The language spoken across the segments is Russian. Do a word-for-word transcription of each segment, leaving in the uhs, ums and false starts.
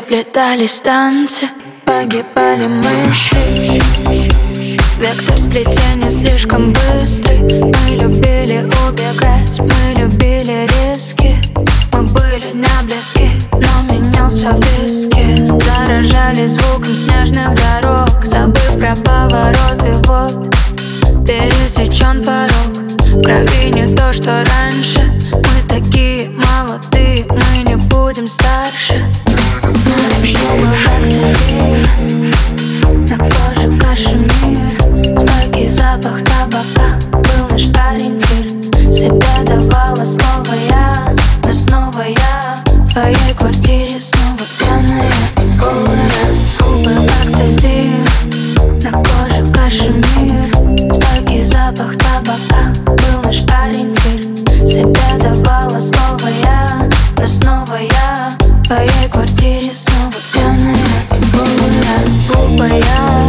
переплетались танцы, погибали мы шли. Вектор сплетения слишком быстрый. Мы любили убегать, мы любили риски. Мы были не близки, но менялся виски. Заражали звуком снежных дорог, забыв про повороты. Вот пересечен порог, в крови не то, что раньше. Мы такие молодые, мы не будем старше. Чтобы в экстази, на коже кашемир, стойкий запах табака был наш ориентир. Себя давала слово я, но снова я в твоей квартире снова пьяные губы, губы в экстази, на коже кашемир, стойкий запах табака был наш ориентир. Себя давала слово я, но снова я в твоей квартире снова пьяные губы, губы я,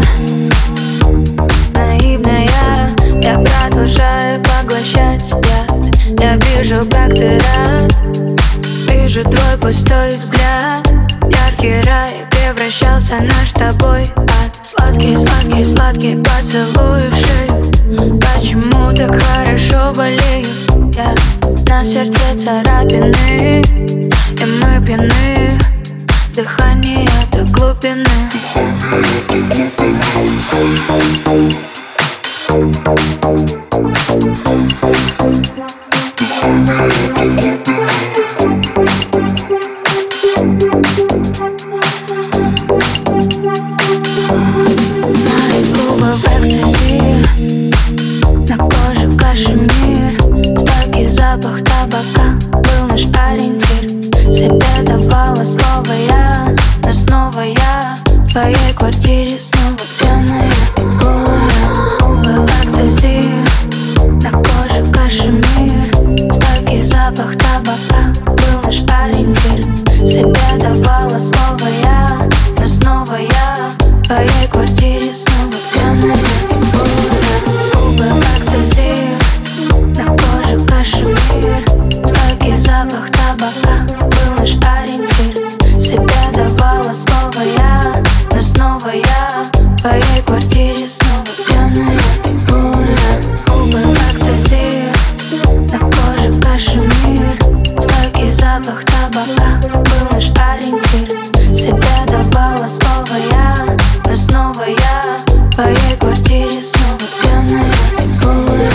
наивная. Я продолжаю поглощать яд. Я вижу, как ты рад, вижу твой пустой взгляд. Яркий рай превращался наш с тобой ад. Сладкий, сладкий, сладкий поцелуй в шею. Почему так хорошо болею я? На сердце царапины, и мы пьяны. Дыхание до глубины. Мои губы в экстази, на коже кашемир, стойкий запах табака был наш ориентир. Себе давала слово я, но снова я в твоей квартире снова пьяные губы, губы в экстази, на коже кашемир, стойкий запах табака был наш ориентир. Себе давала слово я, но снова я в твоей квартире снова пьяные губы, губы в экстази, на коже кашемир, стойкий запах табака был наш ориентир. Себе давала слово я, но снова я в твоей квартире снова пьяные губы, губы в экстази, на коже кашемир, стойкий запах табака был наш ориентир. Себе давала слово я, но снова я в твоей квартире снова пьяные губы.